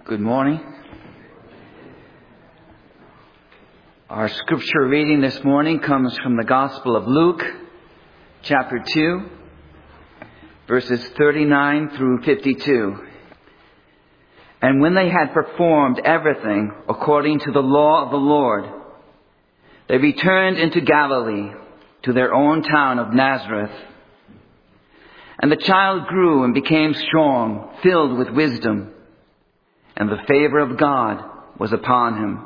Good morning. Our scripture reading this morning comes from the Gospel of Luke, chapter 2, verses 39 through 52. And when they had performed everything according to the law of the Lord, they returned into Galilee to their own town of Nazareth. And the child grew and became strong, filled with wisdom, and the favor of God was upon him.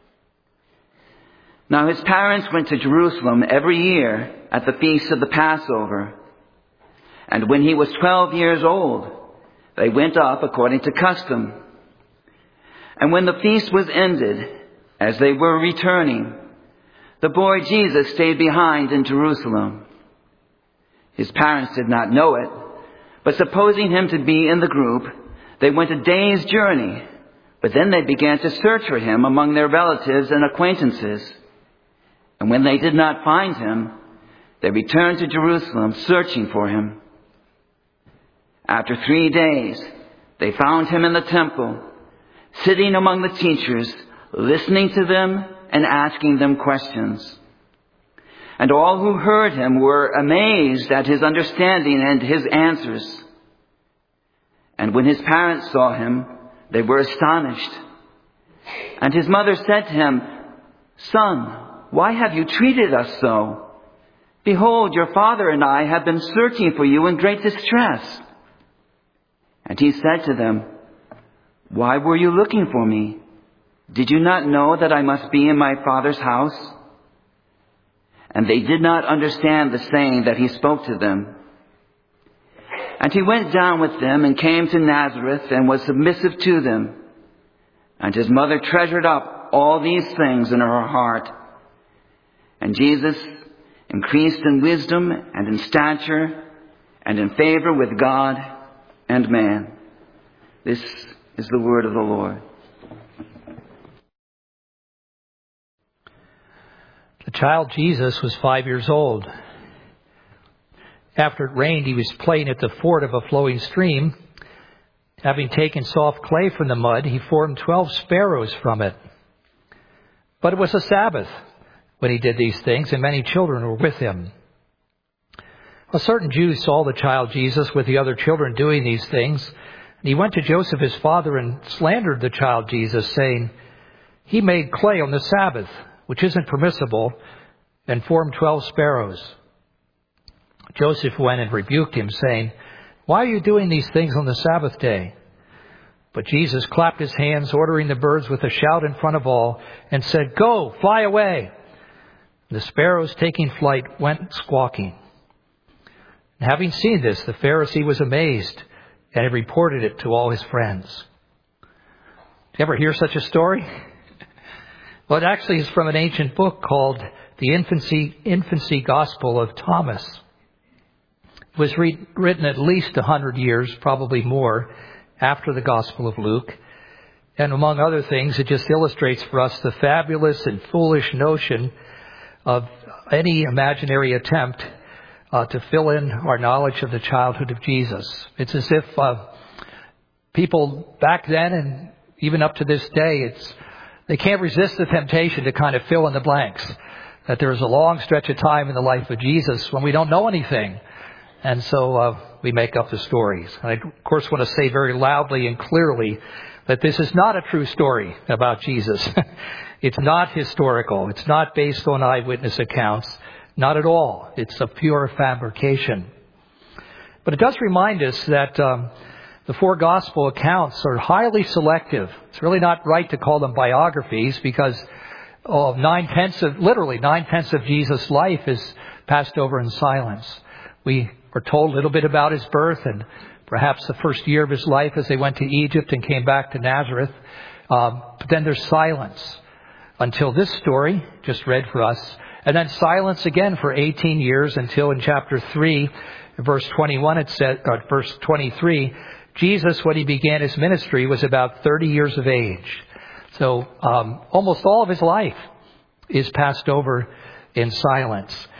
Now his parents went to Jerusalem every year at the feast of the Passover. And when he was 12 years old, they went up according to custom. And when the feast was ended, as they were returning, the boy Jesus stayed behind in Jerusalem. His parents did not know it, but supposing him to be in the group, they went a day's journey, but then they began to search for him among their relatives and acquaintances. And when they did not find him, they returned to Jerusalem searching for him. After 3 days, they found him in the temple, sitting among the teachers, listening to them and asking them questions. And all who heard him were amazed at his understanding and his answers. And when his parents saw him, they were astonished. And his mother said to him, "Son, why have you treated us so? Behold, your father and I have been searching for you in great distress." And he said to them, "Why were you looking for me? Did you not know that I must be in my Father's house?" And they did not understand the saying that he spoke to them. And he went down with them and came to Nazareth and was submissive to them. And his mother treasured up all these things in her heart. And Jesus increased in wisdom and in stature and in favor with God and man. This is the word of the Lord. The child Jesus was 5 years old. After it rained, he was playing at the ford of a flowing stream. Having taken soft clay from the mud, he formed 12 sparrows from it. But it was a Sabbath when he did these things, and many children were with him. A certain Jew saw the child Jesus with the other children doing these things, and he went to Joseph his father and slandered the child Jesus, saying, "He made clay on the Sabbath, which isn't permissible, and formed 12 sparrows." Joseph went and rebuked him, saying, "Why are you doing these things on the Sabbath day?" But Jesus clapped his hands, ordering the birds with a shout in front of all, and said, "Go, fly away." The sparrows, taking flight, went squawking. And having seen this, the Pharisee was amazed, and he reported it to all his friends. Did you ever hear such a story? Well, it actually is from an ancient book called the Infancy Gospel of Thomas. It was written at least 100 years, probably more, after the Gospel of Luke. And among other things, it just illustrates for us the fabulous and foolish notion of any imaginary attempt to fill in our knowledge of the childhood of Jesus. It's as if people back then and even up to this day, they can't resist the temptation to kind of fill in the blanks. That there's a long stretch of time in the life of Jesus when we don't know anything. And so we make up the stories. And I, of course, want to say very loudly and clearly that this is not a true story about Jesus. It's not historical. It's not based on eyewitness accounts. Not at all. It's a pure fabrication. But it does remind us that the four gospel accounts are highly selective. It's really not right to call them biographies because literally 9/10 of Jesus' life is passed over in silence. We are told a little bit about his birth and perhaps the first year of his life as they went to Egypt and came back to Nazareth. But then there's silence until this story just read for us. And then silence again for 18 years until in chapter 3, verse 21, verse 23, Jesus, when he began his ministry, was about 30 years of age. So almost all of his life is passed over in silence.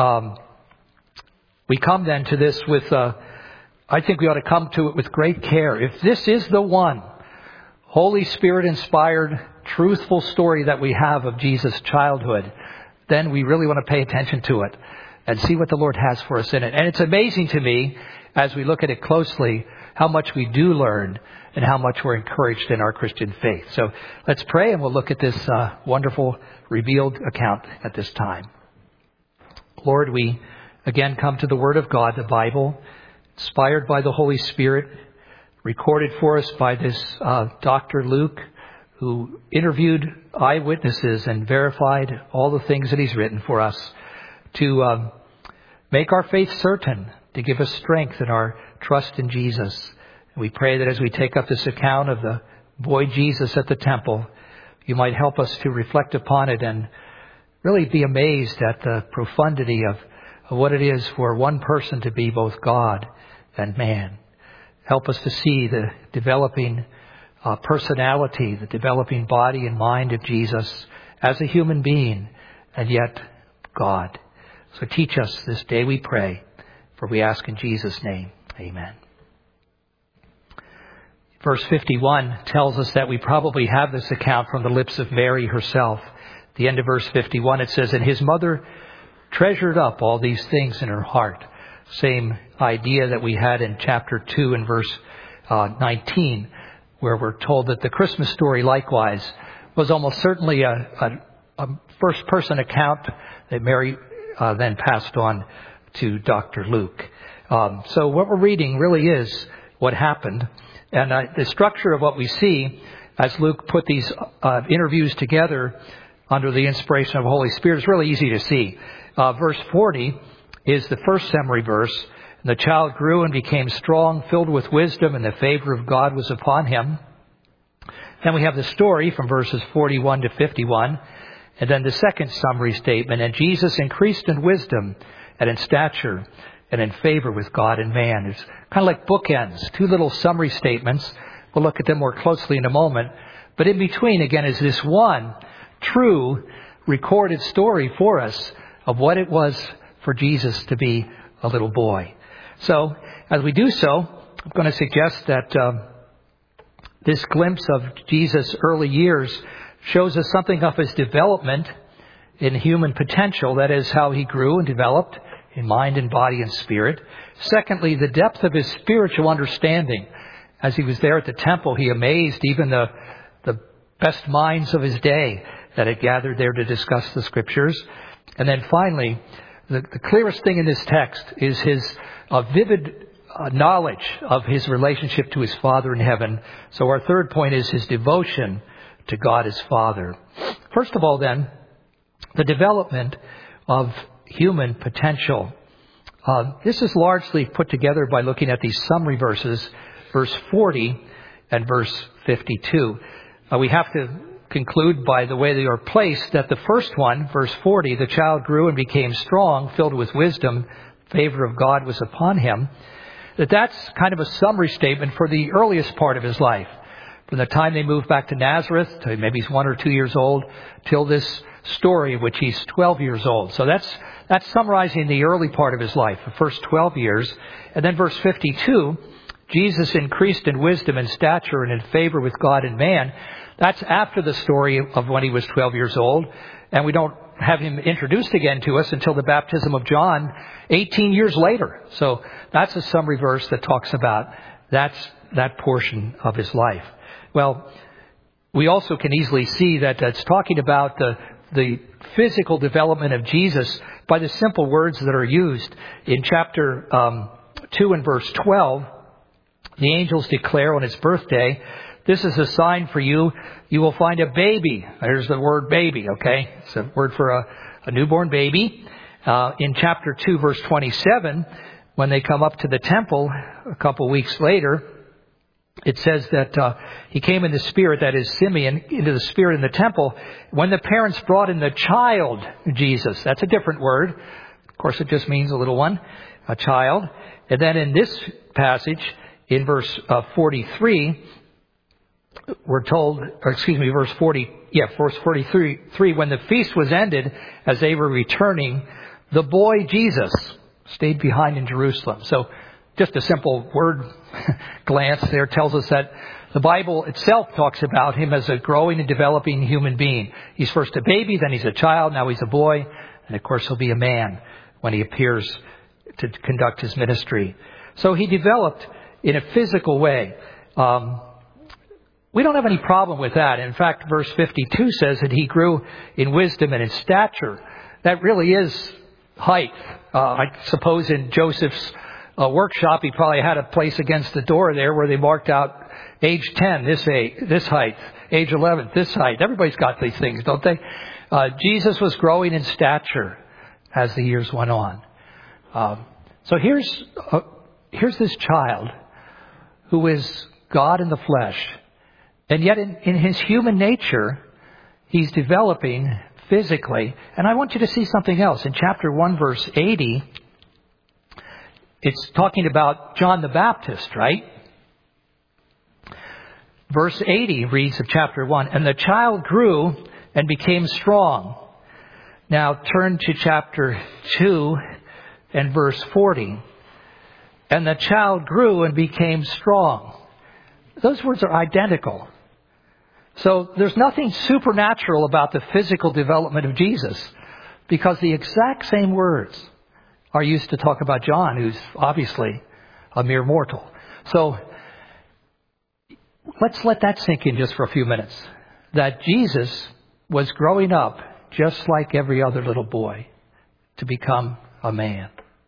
We come then to this with, I think we ought to come to it with great care. If this is the one Holy Spirit inspired, truthful story that we have of Jesus' childhood, then we really want to pay attention to it and see what the Lord has for us in it. And it's amazing to me, as we look at it closely, how much we do learn and how much we're encouraged in our Christian faith. So let's pray, and we'll look at this wonderful revealed account at this time. Lord, we again come to the Word of God, the Bible, inspired by the Holy Spirit, recorded for us by this Dr. Luke, who interviewed eyewitnesses and verified all the things that he's written for us to make our faith certain, to give us strength in our trust in Jesus. And we pray that as we take up this account of the boy Jesus at the temple, you might help us to reflect upon it and really be amazed at the profundity of what it is for one person to be both God and man. Help us to see the developing personality, the developing body and mind of Jesus as a human being, and yet God. So teach us this day, we pray, for we ask in Jesus' name. Amen. Verse 51 tells us that we probably have this account from the lips of Mary herself. At the end of verse 51, it says, "And his mother treasured up all these things in her heart." Same idea that we had in chapter 2 and verse 19, where we're told that the Christmas story likewise was almost certainly a first-person account that Mary then passed on to Dr. Luke. So what we're reading really is what happened. And the structure of what we see, as Luke put these interviews together under the inspiration of the Holy Spirit, is really easy to see. Verse 40 is the first summary verse. "And the child grew and became strong, filled with wisdom, and the favor of God was upon him." Then we have the story from verses 41 to 51. And then the second summary statement, "And Jesus increased in wisdom and in stature and in favor with God and man." It's kind of like bookends, two little summary statements. We'll look at them more closely in a moment. But in between, again, is this one true recorded story for us of what it was for Jesus to be a little boy. So, as we do so, I'm going to suggest that this glimpse of Jesus' early years shows us something of his development in human potential. That is, how he grew and developed in mind and body and spirit. Secondly, the depth of his spiritual understanding. As he was there at the temple, he amazed even the best minds of his day that had gathered there to discuss the Scriptures. And then finally, the clearest thing in this text is his vivid knowledge of his relationship to his Father in heaven. So our third point is his devotion to God as Father. First of all, then, the development of human potential. This is largely put together by looking at these summary verses, verse 40 and verse 52. We have to conclude by the way they are placed that the first one, verse 40, "The child grew and became strong, filled with wisdom, favor of God was upon him," that's kind of a summary statement for the earliest part of his life. From the time they moved back to Nazareth, to maybe he's 1 or 2 years old, till this story of which he's 12 years old. So that's summarizing the early part of his life, the first 12 years. And then verse 52, "Jesus increased in wisdom and stature and in favor with God and man." That's after the story of when he was 12 years old. And we don't have him introduced again to us until the baptism of John 18 years later. So that's a summary verse that talks about that portion of his life. Well, we also can easily see that it's talking about the physical development of Jesus by the simple words that are used. In chapter 2 and verse 12, the angels declare on his birthday, "This is a sign for you. You will find a baby." There's the word baby, okay? It's a word for a newborn baby. In chapter 2, verse 27, when they come up to the temple a couple weeks later, it says that he came in the Spirit, that is Simeon, into the Spirit in the temple, when the parents brought in the child Jesus. That's a different word. Of course, it just means a little one, a child. And then in this passage, in verse 43, we're told, verse 43, "When the feast was ended, as they were returning, the boy Jesus stayed behind in Jerusalem." So just a simple word glance there tells us that The Bible itself talks about him as a growing and developing human being. He's first a baby, then he's a child, now he's a boy, and of course he'll be a man when he appears to conduct his ministry. So he developed in a physical way. We don't have any problem with that. In fact, verse 52 says that he grew in wisdom and in stature. That really is height. I suppose in Joseph's workshop, he probably had a place against the door there where they marked out age 10, this height, age 11, this height. Everybody's got these things, don't they? Jesus was growing in stature as the years went on. So here's this child who is God in the flesh. And yet in his human nature, he's developing physically. And I want you to see something else. In chapter 1, verse 80, it's talking about John the Baptist, right? Verse 80 reads of chapter 1, and the child grew and became strong. Now turn to chapter 2 and verse 40. And the child grew and became strong. Those words are identical. So there's nothing supernatural about the physical development of Jesus, because the exact same words are used to talk about John, who's obviously a mere mortal. So let's let that sink in just for a few minutes. That Jesus was growing up just like every other little boy to become a man.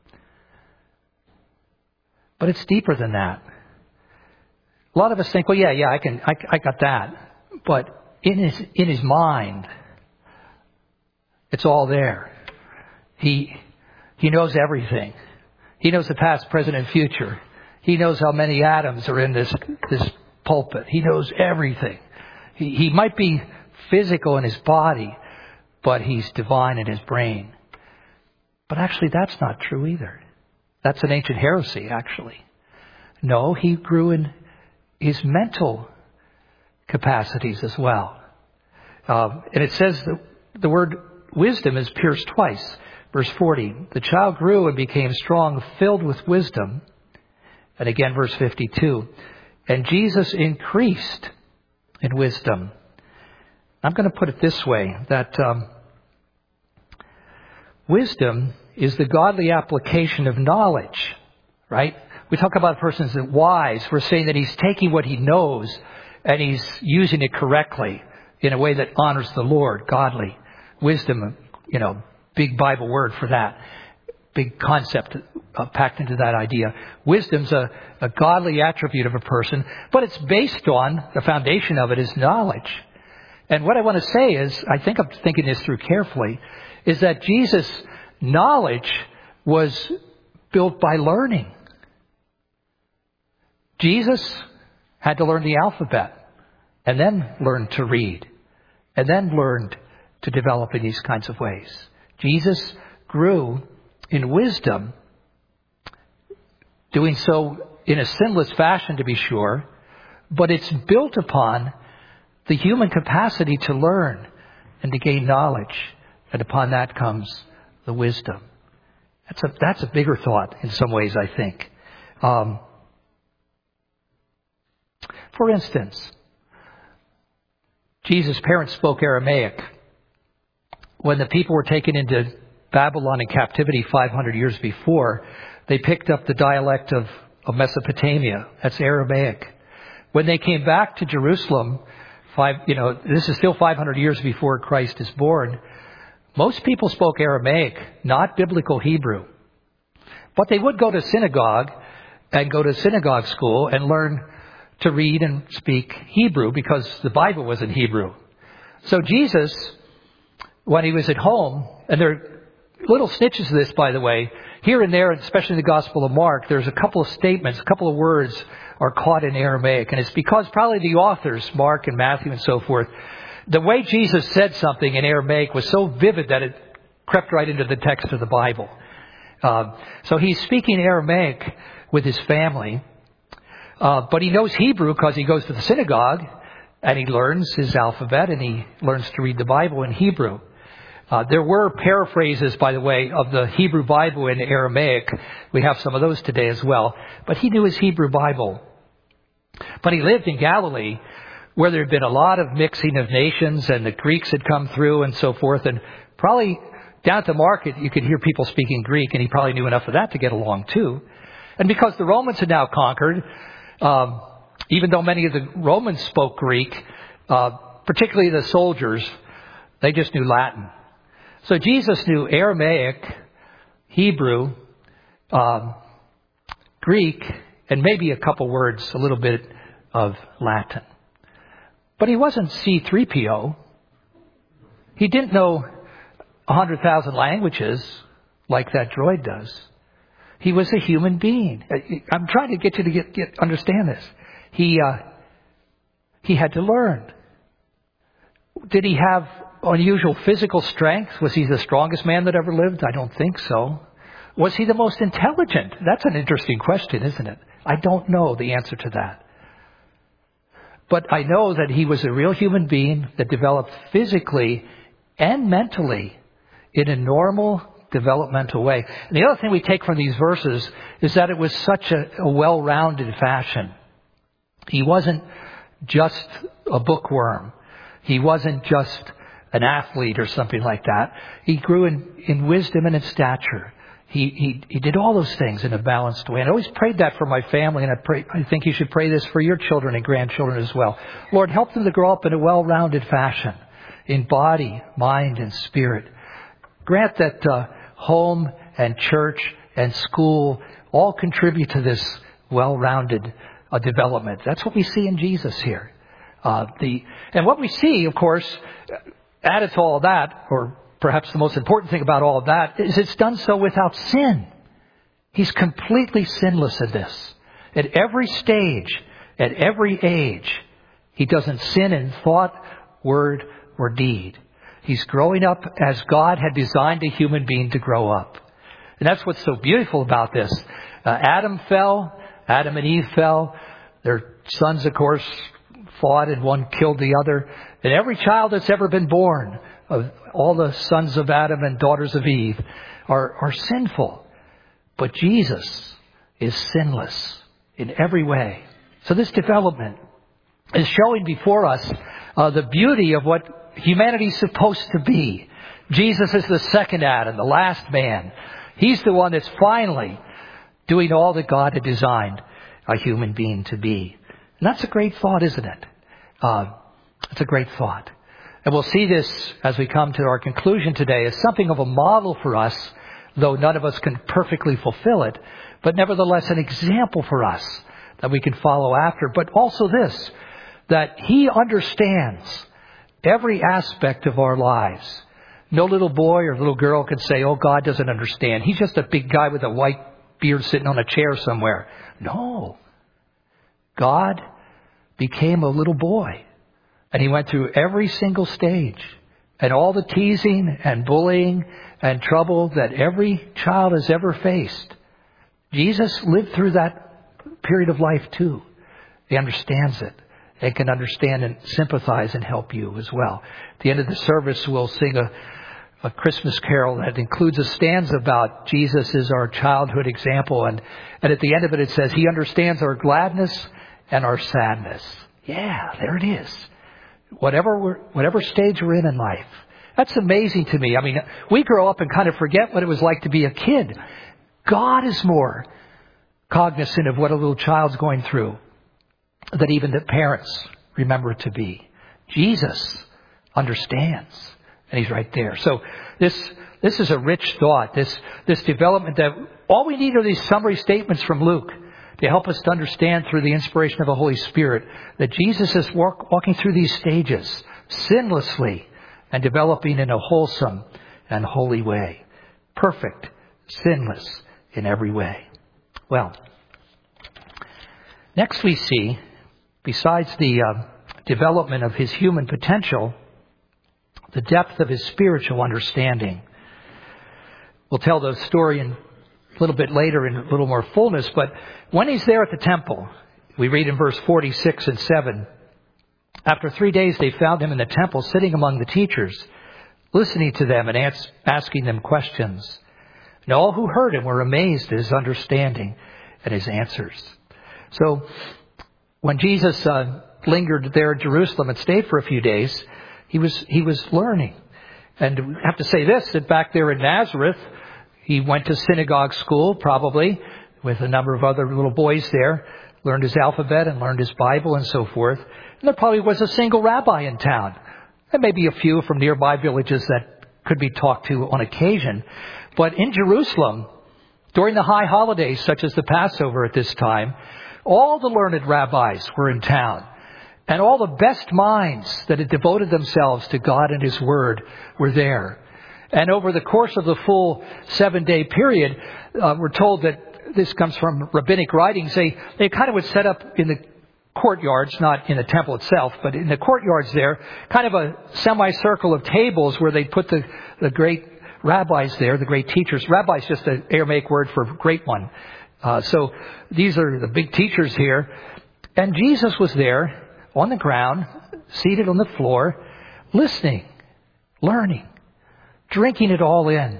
But it's deeper than that. A lot of us think, well, yeah, I got that. But in his mind, it's all there. He knows everything. He knows the past, present, and future. He knows how many atoms are in this pulpit. He knows everything. He might be physical in his body, but he's divine in his brain. But actually, that's not true either. That's an ancient heresy, actually. No, he grew in his mental capacities as well. And it says that the word wisdom is pierced twice. Verse 40, the child grew and became strong, filled with wisdom. And again, verse 52, and Jesus increased in wisdom. I'm going to put it this way, that wisdom is the godly application of knowledge, right? We talk about a person as wise. We're saying that he's taking what he knows and he's using it correctly in a way that honors the Lord, godly. Wisdom, big Bible word for that. Big concept packed into that idea. Wisdom's a godly attribute of a person, but it's based on, the foundation of it is knowledge. And what I want to say is, I think I'm thinking this through carefully, is that Jesus' knowledge was built by learning. Jesus had to learn the alphabet, and then learned to read, and then learned to develop in these kinds of ways. Jesus grew in wisdom, doing so in a sinless fashion, to be sure, but it's built upon the human capacity to learn and to gain knowledge, and upon that comes the wisdom. That's a bigger thought in some ways, I think. For instance, Jesus' parents spoke Aramaic. When the people were taken into Babylon in captivity 500 years before, they picked up the dialect of Mesopotamia. That's Aramaic. When they came back to Jerusalem, this is still 500 years before Christ is born, most people spoke Aramaic, not biblical Hebrew. But they would go to synagogue and go to synagogue school and learn to read and speak Hebrew because the Bible was in Hebrew. So Jesus, when he was at home, and there are little snitches of this, by the way, here and there, especially in the Gospel of Mark, there's a couple of statements, a couple of words are caught in Aramaic. And it's because probably the authors, Mark and Matthew and so forth, the way Jesus said something in Aramaic was so vivid that it crept right into the text of the Bible. So he's speaking Aramaic with his family. But he knows Hebrew because he goes to the synagogue and he learns his alphabet and he learns to read the Bible in Hebrew. There were paraphrases, by the way, of the Hebrew Bible in Aramaic. We have some of those today as well. But he knew his Hebrew Bible. But he lived in Galilee, where there had been a lot of mixing of nations, and the Greeks had come through and so forth. And probably down at the market, you could hear people speaking Greek, and he probably knew enough of that to get along too. And because the Romans had now conquered, even though many of the Romans spoke Greek, particularly the soldiers, they just knew Latin. So Jesus knew Aramaic, Hebrew, Greek, and maybe a couple words, a little bit of Latin. But he wasn't C-3PO. He didn't know 100,000 languages like that droid does. He was a human being. I'm trying to get you to understand this. He had to learn. Did he have unusual physical strength? Was he the strongest man that ever lived? I don't think so. Was he the most intelligent? That's an interesting question, isn't it? I don't know the answer to that. But I know that he was a real human being that developed physically and mentally in a normal developmental way. And the other thing we take from these verses is that it was such a well-rounded fashion. He wasn't just a bookworm. He wasn't just an athlete or something like that. He grew in wisdom and in stature. He did all those things in a balanced way. And I always prayed that for my family, and I think you should pray this for your children and grandchildren as well. Lord, help them to grow up in a well-rounded fashion, in body, mind, and spirit. Grant that home and church and school all contribute to this well-rounded development. That's what we see in Jesus here. And what we see, of course, added to all that, or perhaps the most important thing about all of that, is it's done so without sin. He's completely sinless in this. At every stage, at every age, he doesn't sin in thought, word, or deed. He's growing up as God had designed a human being to grow up. And that's what's so beautiful about this. Adam and Eve fell. Their sons, of course, fought, and one killed the other. And every child that's ever been born, of all the sons of Adam and daughters of Eve, are sinful. But Jesus is sinless in every way. So this development is showing before us the beauty of what humanity is supposed to be. Jesus is the second Adam, the last man. He's the one that's finally doing all that God had designed a human being to be. And that's a great thought, isn't it? It's a great thought. And we'll see this as we come to our conclusion today as something of a model for us, though none of us can perfectly fulfill it, but nevertheless an example for us that we can follow after. But also this, that he understands every aspect of our lives. No little boy or little girl can say, oh, God doesn't understand. He's just a big guy with a white beard sitting on a chair somewhere. No. God became a little boy. And he went through every single stage. And all the teasing and bullying and trouble that every child has ever faced. Jesus lived through that period of life too. He understands it. And can understand and sympathize and help you as well. At the end of the service, we'll sing a Christmas carol that includes a stanza about Jesus is our childhood example. And at the end of it, it says, he understands our gladness and our sadness. Yeah, there it is. Whatever stage we're in life. That's amazing to me. I mean, we grow up and kind of forget what it was like to be a kid. God is more cognizant of what a little child's going through than even the parents remember it to be. Jesus understands, and he's right there. So this is a rich thought, this development that all we need are these summary statements from Luke to help us to understand through the inspiration of the Holy Spirit that Jesus is walking through these stages sinlessly and developing in a wholesome and holy way. Perfect, sinless in every way. Well, next we see, besides the development of his human potential, the depth of his spiritual understanding. We'll tell the story a little bit later in a little more fullness, but when he's there at the temple, we read in verse 46 and 7, after 3 days they found him in the temple sitting among the teachers, listening to them and asking them questions. And all who heard him were amazed at his understanding and his answers. So when Jesus lingered there in Jerusalem and stayed for a few days, he was learning. And we have to say this, that back there in Nazareth, he went to synagogue school, probably, with a number of other little boys there, learned his alphabet and learned his Bible and so forth. And there probably was a single rabbi in town. And maybe a few from nearby villages that could be talked to on occasion. But in Jerusalem, during the high holidays, such as the Passover at this time, all the learned rabbis were in town. And all the best minds that had devoted themselves to God and His Word were there. And over the course of the full 7-day period, we're told that this comes from rabbinic writings. They kind of would set up in the courtyards, not in the temple itself, but in the courtyards there, kind of a semicircle of tables where they put the great rabbis there, the great teachers. Rabbi is just an Aramaic word for great one. So these are the big teachers here. And Jesus was there on the ground, seated on the floor, listening, learning, drinking it all in.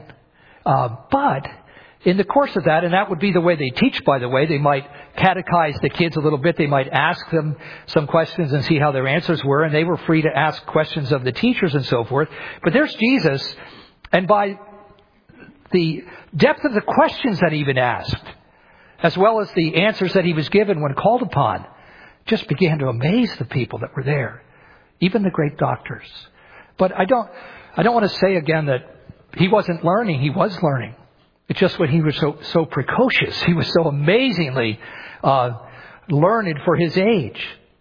But in the course of that, and that would be the way they teach, by the way, they might catechize the kids a little bit. They might ask them some questions and see how their answers were. And they were free to ask questions of the teachers and so forth. But there's Jesus. And by the depth of the questions that he even asked, as well as the answers that he was given when called upon, just began to amaze the people that were there, even the great doctors. But I don't want to say again that he wasn't learning. He was learning. It's just when he was so precocious. He was so amazingly learned for his age.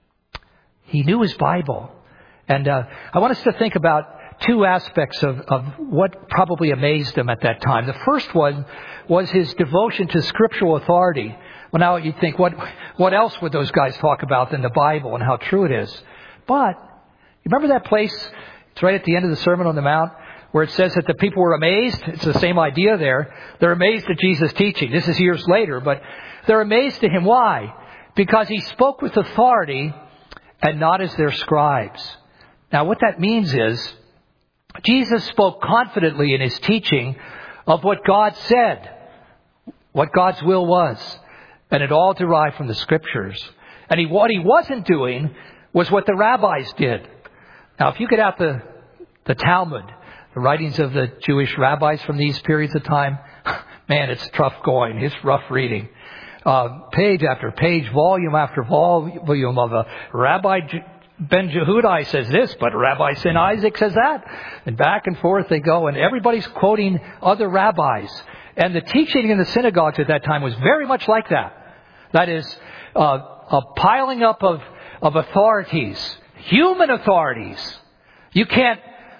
He knew his Bible. And I want us to think about two aspects of what probably amazed him at that time. The first one was his devotion to scriptural authority. Well, now you think, what else would those guys talk about than the Bible and how true it is? But, you remember that place? It's right at the end of the Sermon on the Mount, where it says that the people were amazed. It's the same idea there. They're amazed at Jesus' teaching. This is years later, but they're amazed at him. Why? Because he spoke with authority and not as their scribes. Now, what that means is, Jesus spoke confidently in his teaching of what God said, what God's will was. And it all derived from the Scriptures. And what he wasn't doing was what the rabbis did. Now, if you get out the Talmud, the writings of the Jewish rabbis from these periods of time, man, it's tough going. It's rough reading. Page after page, volume after volume of a Rabbi Ben Jehudai says this, but Rabbi Sin Isaac says that. And back and forth they go, and everybody's quoting other rabbis. And the teaching in the synagogues at that time was very much like that. That is, a piling up of authorities, human authorities. You can't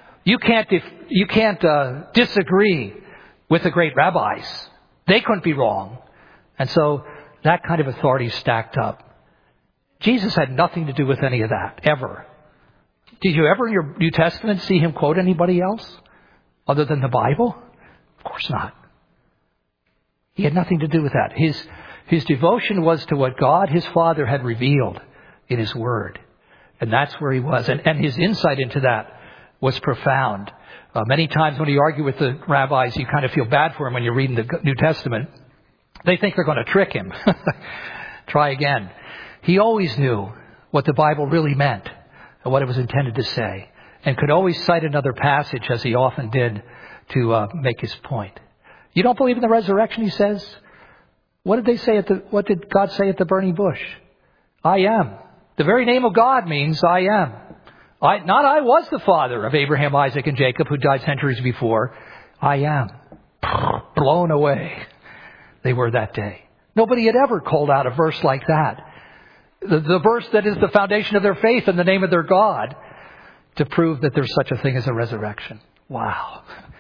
disagree with the great rabbis. They couldn't be wrong. And so that kind of authority stacked up. Jesus had nothing to do with any of that, ever. Did you ever in your New Testament see him quote anybody else other than the Bible? Of course not. He had nothing to do with that. His devotion was to what God, his Father, had revealed in his Word. And that's where he was. And his insight into that was profound. Many times when you argue with the rabbis, you kind of feel bad for him when you're reading the New Testament. They think they're going to trick him. Try again. He always knew what the Bible really meant and what it was intended to say. And could always cite another passage, as he often did, to make his point. You don't believe in the resurrection, he says? What did God say at the burning bush? I am. The very name of God means I am. Not I was the father of Abraham, Isaac, and Jacob, who died centuries before. I am. Blown away. They were that day. Nobody had ever called out a verse like that. The verse that is the foundation of their faith and the name of their God, to prove that there's such a thing as a resurrection. Wow.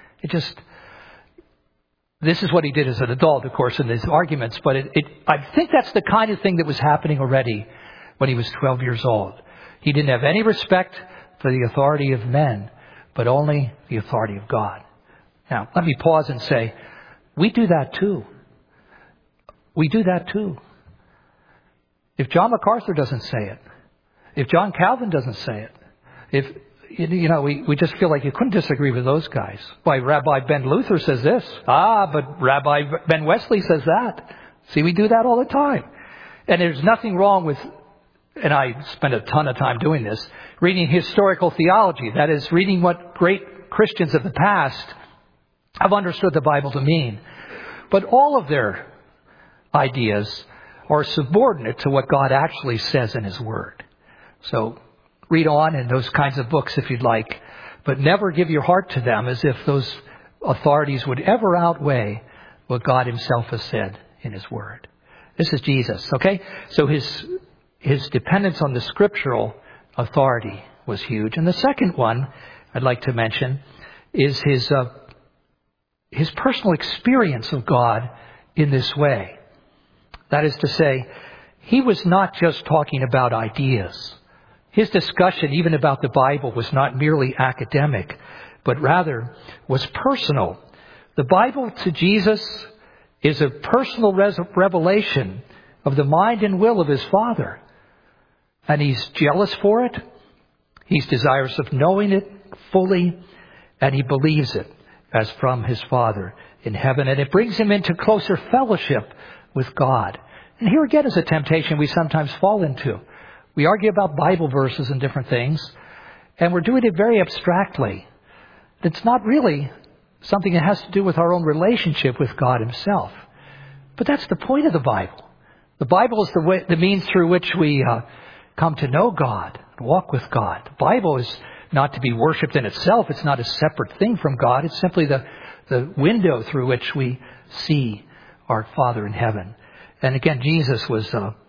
This is what he did as an adult, of course, in his arguments. But I think that's the kind of thing that was happening already when he was 12 years old. He didn't have any respect for the authority of men, but only the authority of God. Now, let me pause and say, we do that too. We do that too. If John MacArthur doesn't say it, if John Calvin doesn't say it, we just feel like you couldn't disagree with those guys. Why, Rabbi Ben Luther says this. But Rabbi Ben Wesley says that. See, we do that all the time. And there's nothing wrong with and I spend a ton of time doing this, reading historical theology. That is, reading what great Christians of the past have understood the Bible to mean. But all of their ideas are subordinate to what God actually says in His Word. So read on in those kinds of books if you'd like, but never give your heart to them as if those authorities would ever outweigh what God Himself has said in His Word. This is Jesus, okay? So his dependence on the scriptural authority was huge. And the second one I'd like to mention is his personal experience of God in this way. That is to say, he was not just talking about ideas. His discussion, even about the Bible, was not merely academic, but rather was personal. The Bible to Jesus is a personal revelation of the mind and will of His Father. And He's jealous for it. He's desirous of knowing it fully. And He believes it as from His Father in heaven. And it brings Him into closer fellowship with God. And here again is a temptation we sometimes fall into. We argue about Bible verses and different things, and we're doing it very abstractly. It's not really something that has to do with our own relationship with God Himself. But that's the point of the Bible. The Bible is the means through which we come to know God and walk with God. The Bible is not to be worshipped in itself. It's not a separate thing from God. It's simply the window through which we see our Father in heaven. And again, Jesus was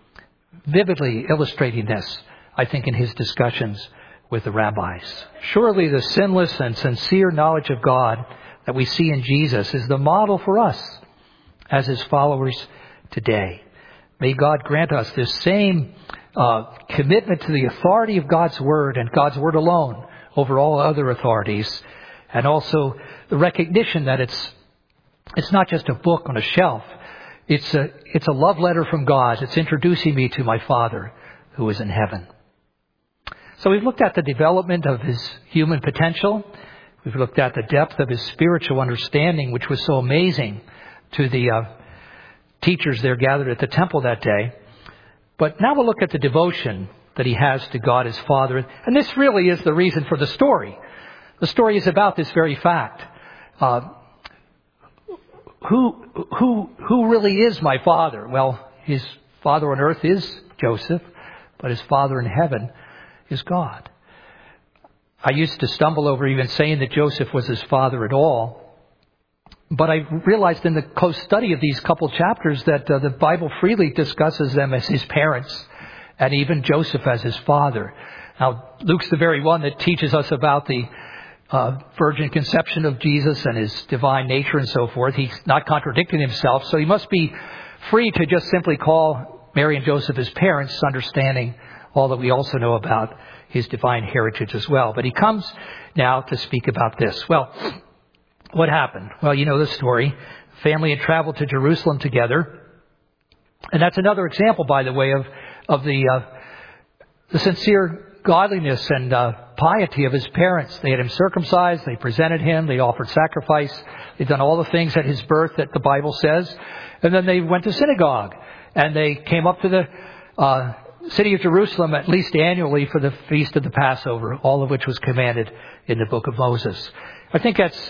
vividly illustrating this, I think, in His discussions with the rabbis. Surely the sinless and sincere knowledge of God that we see in Jesus is the model for us as His followers today. May God grant us this same commitment to the authority of God's Word and God's Word alone over all other authorities, and also the recognition that it's not just a book on a shelf. It's a love letter from God. It's introducing me to my Father who is in heaven. So we've looked at the development of His human potential. We've looked at the depth of His spiritual understanding, which was so amazing to the teachers there gathered at the temple that day. But now we'll look at the devotion that He has to God His Father. And this really is the reason for the story. The story is about this very fact. Who really is my Father? Well, His Father on earth is Joseph, but His Father in heaven is God. I used to stumble over even saying that Joseph was his father at all. But I realized in the close study of these couple chapters that the Bible freely discusses them as his parents, and even Joseph as his father. Now, Luke's the very one that teaches us about the virgin conception of Jesus and His divine nature and so forth. He's not contradicting himself, so he must be free to just simply call Mary and Joseph his parents, understanding all that we also know about His divine heritage as well. But he comes now to speak about this. Well, what happened? Well, you know the story. Family had traveled to Jerusalem together. And that's another example, by the way, of the sincere godliness and piety of his parents. They had him circumcised. They presented him. They offered sacrifice. They'd done all the things at his birth that the Bible says. And then they went to synagogue. And they came up to the city of Jerusalem at least annually for the feast of the Passover, all of which was commanded in the book of Moses. I think that's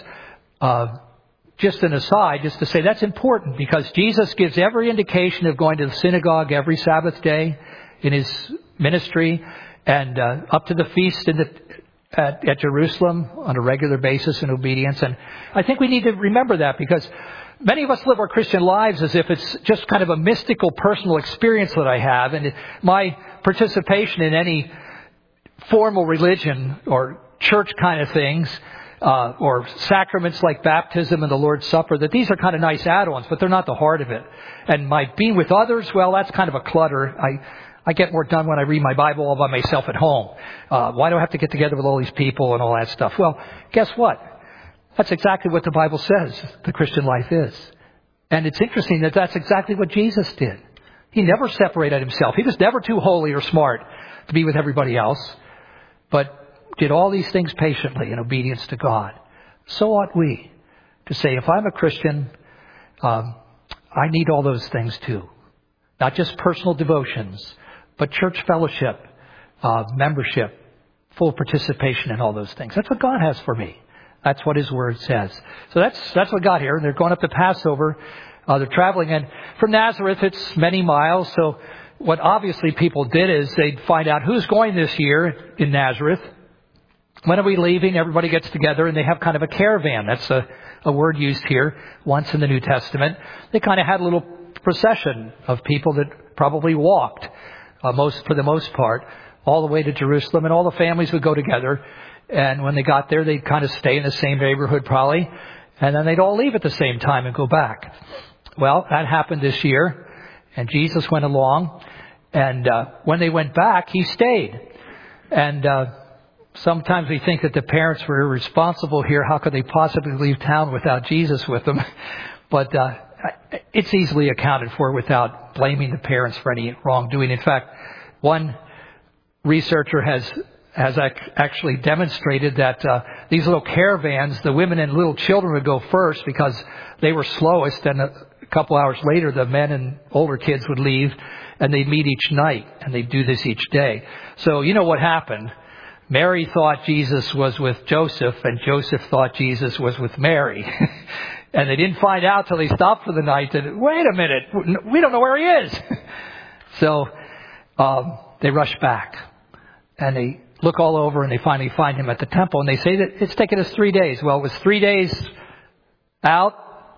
just an aside, just to say that's important, because Jesus gives every indication of going to the synagogue every Sabbath day in His ministry, and up to the feast at Jerusalem on a regular basis in obedience. And I think we need to remember that, because many of us live our Christian lives as if it's just kind of a mystical personal experience that I have, and my participation in any formal religion or church kind of things, or sacraments like baptism and the Lord's Supper, that these are kind of nice add-ons, but they're not the heart of it. And my being with others, well, that's kind of a clutter. I get more done when I read my Bible all by myself at home. Why do I have to get together with all these people and all that stuff? Well, guess what? That's exactly what the Bible says the Christian life is. And it's interesting that that's exactly what Jesus did. He never separated himself. He was never too holy or smart to be with everybody else, but did all these things patiently in obedience to God. So ought we to say, if I'm a Christian, I need all those things too. Not just personal devotions, but church fellowship, membership, full participation in all those things. That's what God has for me. That's what His Word says. So that's what got here. They're going up to Passover. They're traveling, and from Nazareth it's many miles. So what obviously people did is they'd find out who's going this year in Nazareth. When are we leaving? Everybody gets together, and they have kind of a caravan. That's a word used here once in the New Testament. They kind of had a little procession of people that probably walked, for the most part, all the way to Jerusalem, and all the families would go together. And when they got there, they'd kind of stay in the same neighborhood probably, and then they'd all leave at the same time and go back. Well, that happened this year, and Jesus went along, and when they went back, He stayed. And sometimes we think that the parents were irresponsible here. How could they possibly leave town without Jesus with them? But it's easily accounted for without blaming the parents for any wrongdoing. In fact, one researcher has actually demonstrated that these little caravans, the women and little children would go first because they were slowest, and a couple hours later the men and older kids would leave, and they'd meet each night, and they'd do this each day. So you know what happened. Mary thought Jesus was with Joseph, and Joseph thought Jesus was with Mary. And they didn't find out till they stopped for the night that, wait a minute, we don't know where He is. So they rush back, and they look all over, and they finally find Him at the temple. And they say that it's taken us 3 days. Well, it was 3 days out.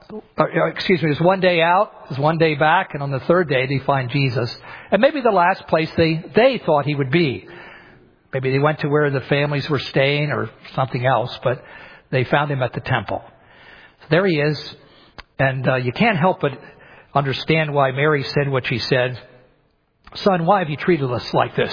It was 1 day out, it was 1 day back, and on the third day they find Jesus. And maybe the last place they thought He would be. Maybe they went to where the families were staying or something else, but they found Him at the temple. So there He is, and you can't help but understand why Mary said what she said. Son, why have you treated us like this?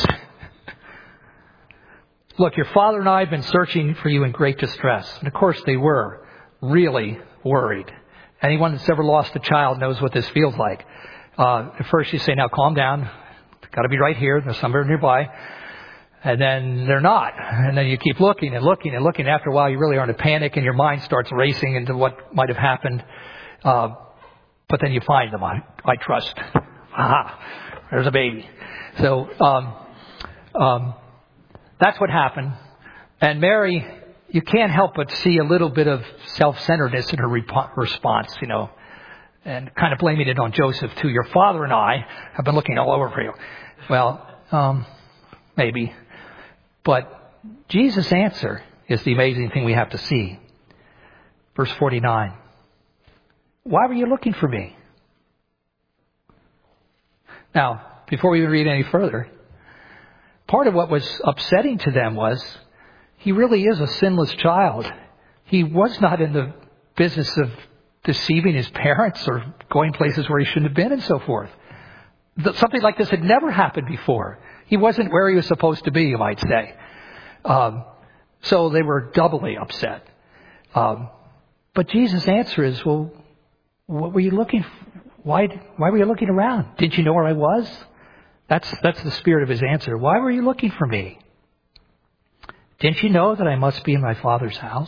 Look, your father and I have been searching for you in great distress. And of course they were really worried. Anyone that's ever lost a child knows what this feels like. At first you say, now calm down. Got to be right here. There's somewhere nearby. And then they're not. And then you keep looking and looking and looking. After a while you really are in a panic, and your mind starts racing into what might have happened. But then you find them. I trust. Aha, there's a baby. So that's what happened. And Mary, you can't help but see a little bit of self-centeredness in her response, and kind of blaming it on Joseph too. Your father and I have been looking all over for you. Well, maybe. But Jesus' answer is the amazing thing we have to see. Verse 49. Why were you looking for me? Now, before we even read any further, part of what was upsetting to them was He really is a sinless child. He was not in the business of deceiving His parents or going places where He shouldn't have been and so forth. Something like this had never happened before. He wasn't where He was supposed to be, you might say. So they were doubly upset. But Jesus' answer is, well, what were you looking for? Why were you looking around? Didn't you know where I was? That's the spirit of His answer. Why were you looking for me? Didn't you know that I must be in my Father's house?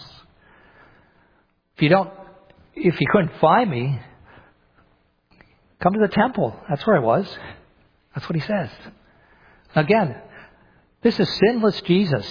If you couldn't find me, come to the temple. That's where I was. That's what He says. Again, this is sinless Jesus.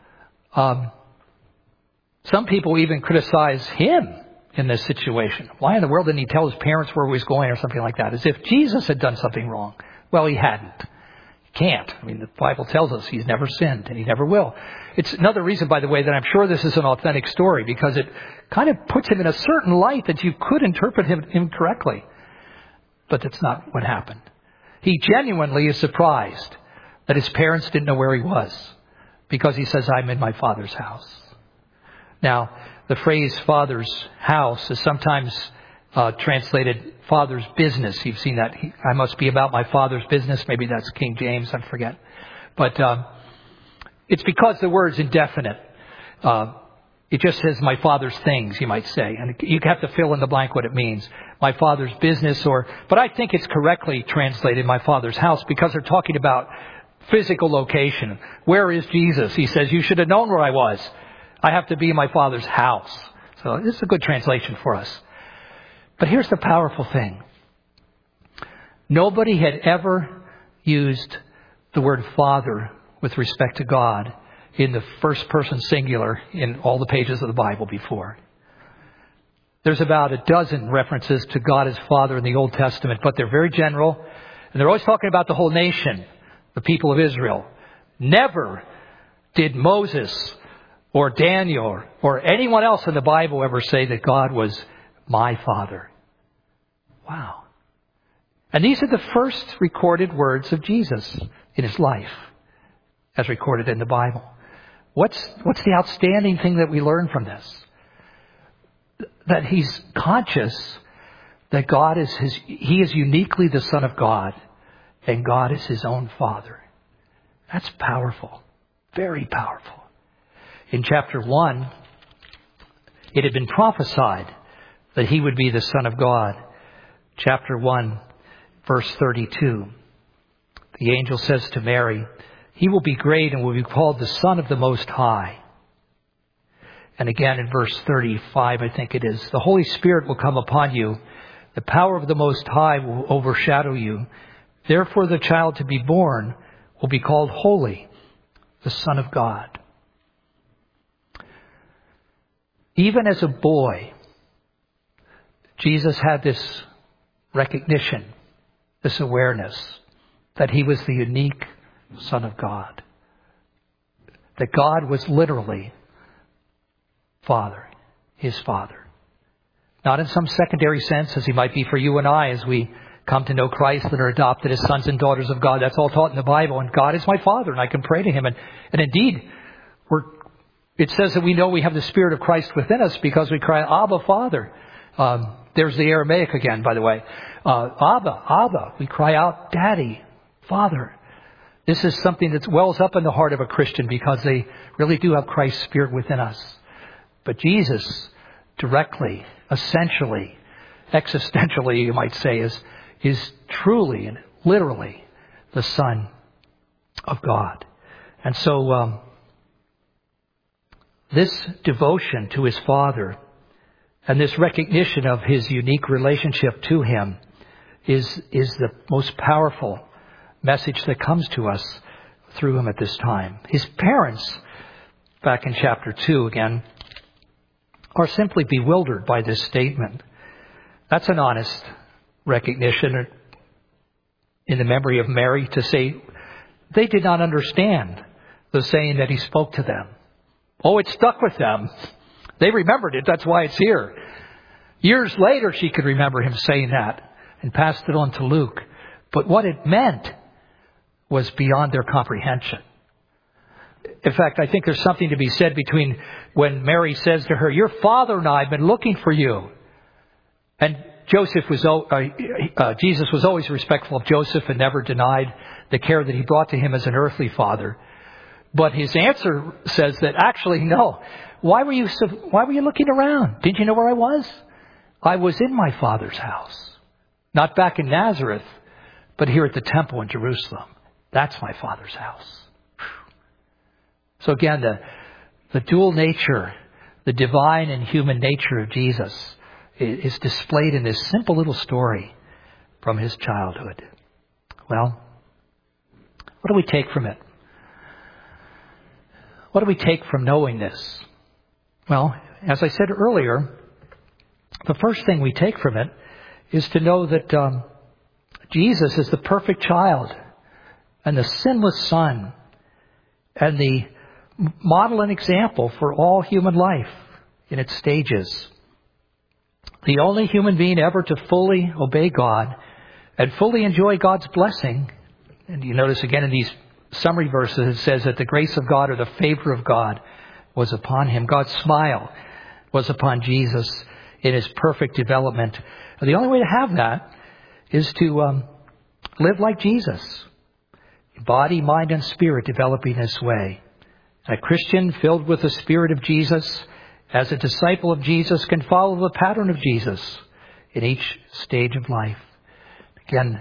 Some people even criticize Him in this situation. Why in the world didn't He tell His parents where He was going or something like that? As if Jesus had done something wrong. Well, He hadn't. He can't. I mean, the Bible tells us He's never sinned, and He never will. It's another reason, by the way, that I'm sure this is an authentic story, because it kind of puts Him in a certain light that you could interpret Him incorrectly. But that's not what happened. He genuinely is surprised that His parents didn't know where He was, because He says, I'm in my Father's house. Now, the phrase Father's house is sometimes translated Father's business. You've seen that. I must be about my Father's business. Maybe that's King James. I forget. But it's because the word's indefinite. It just says my Father's things, you might say. And you have to fill in the blank what it means. My Father's business but I think it's correctly translated my Father's house, because they're talking about physical location. Where is Jesus? He says, you should have known where I was. I have to be in my Father's house. So this is a good translation for us. But here's the powerful thing. Nobody had ever used the word Father with respect to God in the first person singular in all the pages of the Bible before. There's about a dozen references to God as Father in the Old Testament, but they're very general, and they're always talking about the whole nation, the people of Israel. Never did Moses or Daniel or anyone else in the Bible ever say that God was my Father. Wow. And these are the first recorded words of Jesus in his life, as recorded in the Bible. What's the outstanding thing that we learn from this? That he's conscious that he is uniquely the Son of God, and God is his own Father. That's powerful. Very powerful. In chapter 1, it had been prophesied that he would be the Son of God. Chapter 1, verse 32. The angel says to Mary, he will be great and will be called the Son of the Most High. And again in verse 35, I think it is, the Holy Spirit will come upon you. The power of the Most High will overshadow you. Therefore the child to be born will be called Holy, the Son of God. Even as a boy, Jesus had this recognition, this awareness that he was the unique Son of God. That God was literally Father, his Father. Not in some secondary sense as he might be for you and I as we come to know Christ and are adopted as sons and daughters of God. That's all taught in the Bible. And God is my Father and I can pray to him. And indeed, it says that we know we have the Spirit of Christ within us because we cry, Abba, Father. There's the Aramaic again, by the way. Abba. We cry out, Daddy, Father. This is something that wells up in the heart of a Christian because they really do have Christ's Spirit within us. But Jesus directly, essentially, existentially, you might say, is truly and literally the Son of God. And so this devotion to his Father and this recognition of his unique relationship to him is the most powerful message that comes to us through him at this time. His parents, back in chapter 2 again, are simply bewildered by this statement. That's an honest recognition in the memory of Mary to say they did not understand the saying that he spoke to them. Oh, it stuck with them. They remembered it. That's why it's here. Years later, she could remember him saying that and passed it on to Luke. But what it meant was beyond their comprehension. In fact, I think there's something to be said between when Mary says to her, your father and I have been looking for you. And Jesus was always respectful of Joseph and never denied the care that he brought to him as an earthly father. But his answer says that actually, no. Why were you looking around? Didn't you know where I was? I was in my Father's house. Not back in Nazareth, but here at the temple in Jerusalem. That's my Father's house. So again, the dual nature, the divine and human nature of Jesus is displayed in this simple little story from his childhood. Well, what do we take from it? What do we take from knowing this? Well, as I said earlier, the first thing we take from it is to know that Jesus is the perfect child and the sinless Son and the model and example for all human life in its stages. The only human being ever to fully obey God and fully enjoy God's blessing. And you notice again in these summary verses it says that the grace of God or the favor of God was upon him. God's smile was upon Jesus in his perfect development. And the only way to have that is to live like Jesus. Body, mind, and spirit developing this way. A Christian filled with the Spirit of Jesus, as a disciple of Jesus, can follow the pattern of Jesus in each stage of life. Again,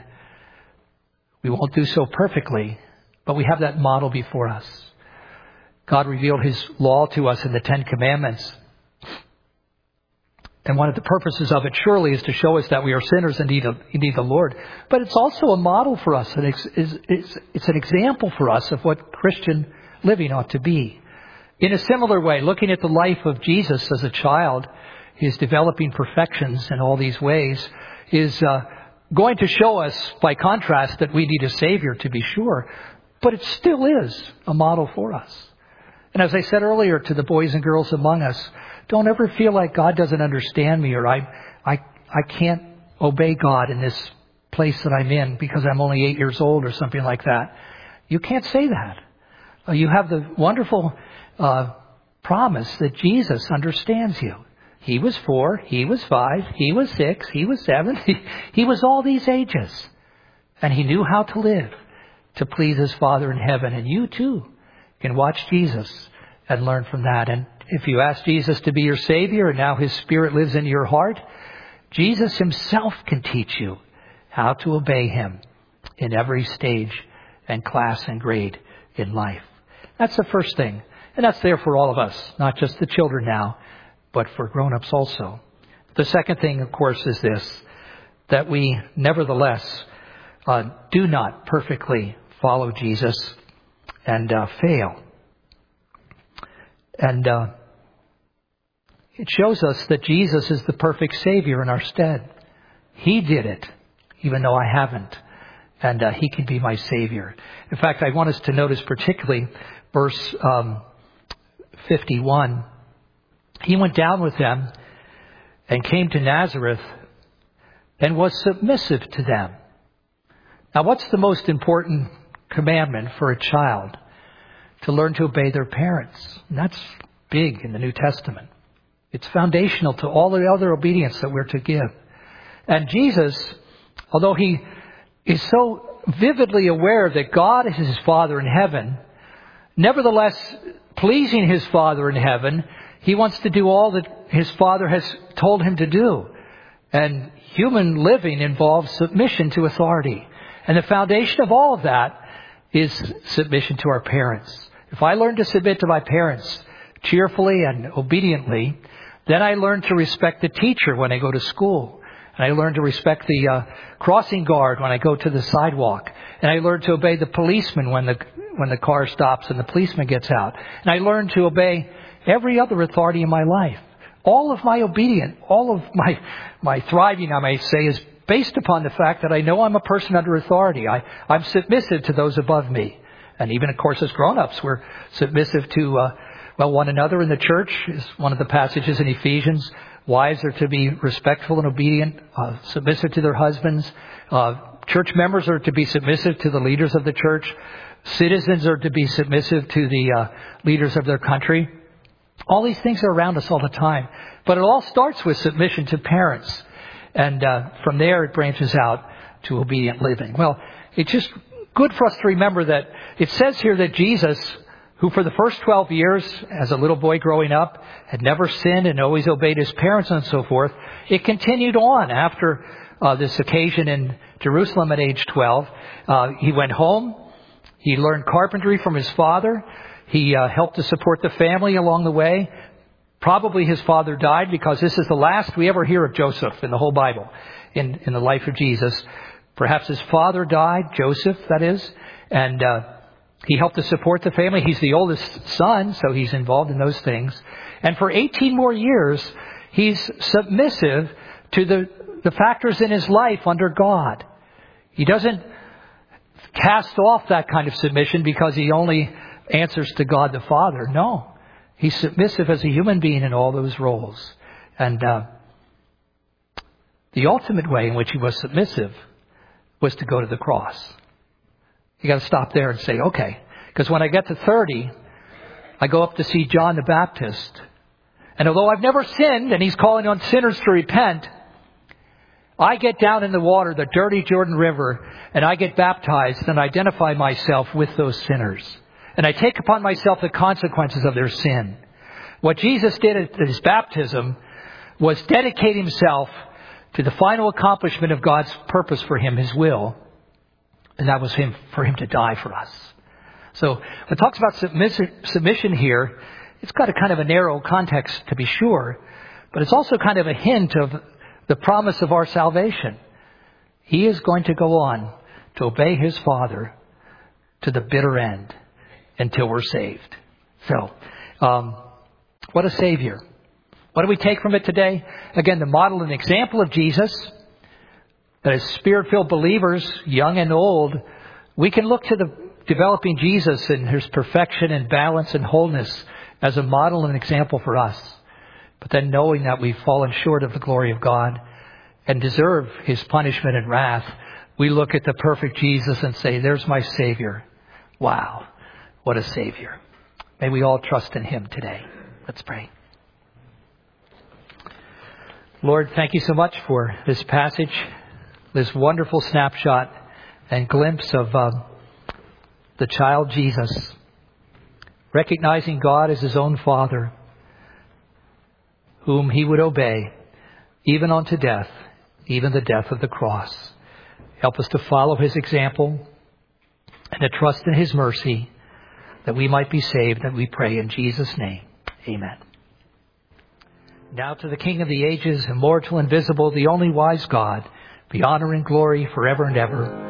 we won't do so perfectly, but we have that model before us. God revealed his law to us in the Ten Commandments. And one of the purposes of it surely is to show us that we are sinners and need the Lord. But it's also a model for us. It's an example for us of what Christian living ought to be. In a similar way, looking at the life of Jesus as a child, his developing perfections in all these ways is going to show us, by contrast, that we need a Savior, to be sure. But it still is a model for us. And as I said earlier to the boys and girls among us, don't ever feel like God doesn't understand me, or I can't obey God in this place that I'm in because I'm only 8 years old or something like that. You can't say that. You have the wonderful promise that Jesus understands you. He was 4, he was 5, he was 6, he was 7. He was all these ages. And he knew how to live to please his Father in heaven. And you too can watch Jesus and learn from that. And if you ask Jesus to be your Savior and now his Spirit lives in your heart, Jesus himself can teach you how to obey him in every stage and class and grade in life. That's the first thing. And that's there for all of us, not just the children now, but for grown-ups also. The second thing, of course, is this, that we nevertheless do not perfectly follow Jesus and fail. And it shows us that Jesus is the perfect Savior in our stead. He did it, even though I haven't. And he can be my Savior. In fact, I want us to notice particularly verse 51. He went down with them and came to Nazareth and was submissive to them. Now, what's the most important commandment for a child? To learn to obey their parents. And that's big in the New Testament. It's foundational to all the other obedience that we're to give. And Jesus, although he is so vividly aware that God is his Father in heaven, nevertheless, pleasing his Father in heaven, he wants to do all that his Father has told him to do. And human living involves submission to authority. And the foundation of all of that is submission to our parents. If I learn to submit to my parents cheerfully and obediently, then I learn to respect the teacher when I go to school. And I learn to respect the crossing guard when I go to the sidewalk. And I learn to obey the policeman when the car stops and the policeman gets out. And I learn to obey every other authority in my life. All of my obedience, all of my thriving, I may say, is based upon the fact that I know I'm a person under authority. I'm submissive to those above me. And even, of course, as grown-ups, we're submissive to one another in the church. Is one of the passages in Ephesians. Wives are to be respectful and obedient, submissive to their husbands. Church members are to be submissive to the leaders of the church. Citizens are to be submissive to the leaders of their country. All these things are around us all the time. But it all starts with submission to parents. And from there it branches out to obedient living. Well, it's just good for us to remember that it says here that Jesus, who for the first 12 years, as a little boy growing up, had never sinned and always obeyed his parents and so forth, it continued on after this occasion in Jerusalem at age 12. He went home. He learned carpentry from his father. He helped to support the family along the way. Probably his father died, because this is the last we ever hear of Joseph in the whole Bible, in the life of Jesus. Perhaps his father died, Joseph, that is, and he helped to support the family. He's the oldest son, so he's involved in those things. And for 18 more years, he's submissive to the factors in his life under God. He doesn't cast off that kind of submission because he only answers to God the Father. No. He's submissive as a human being in all those roles. And the ultimate way in which he was submissive was to go to the cross. You got to stop there and say, okay. Because when I get to 30, I go up to see John the Baptist. And although I've never sinned, and he's calling on sinners to repent, I get down in the water, the dirty Jordan River, and I get baptized and identify myself with those sinners. And I take upon myself the consequences of their sin. What Jesus did at his baptism was dedicate himself to the final accomplishment of God's purpose for him, his will. And that was for him to die for us. So when it talks about submission here, it's got a kind of a narrow context to be sure. But it's also kind of a hint of the promise of our salvation. He is going to go on to obey his Father to the bitter end until we're saved. So, what a Savior. What do we take from it today? Again, the model and example of Jesus, that as Spirit-filled believers, young and old, we can look to the developing Jesus in his perfection and balance and wholeness as a model and example for us. But then knowing that we've fallen short of the glory of God and deserve his punishment and wrath, we look at the perfect Jesus and say, there's my Savior. Wow, what a Savior. May we all trust in him today. Let's pray. Lord, thank you so much for this passage, this wonderful snapshot and glimpse of the child Jesus, recognizing God as his own Father, whom he would obey, even unto death, even the death of the cross. Help us to follow his example and to trust in his mercy, that we might be saved, that we pray in Jesus' name. Amen. Now to the King of the ages, immortal, invisible, the only wise God, be honor and glory forever and ever.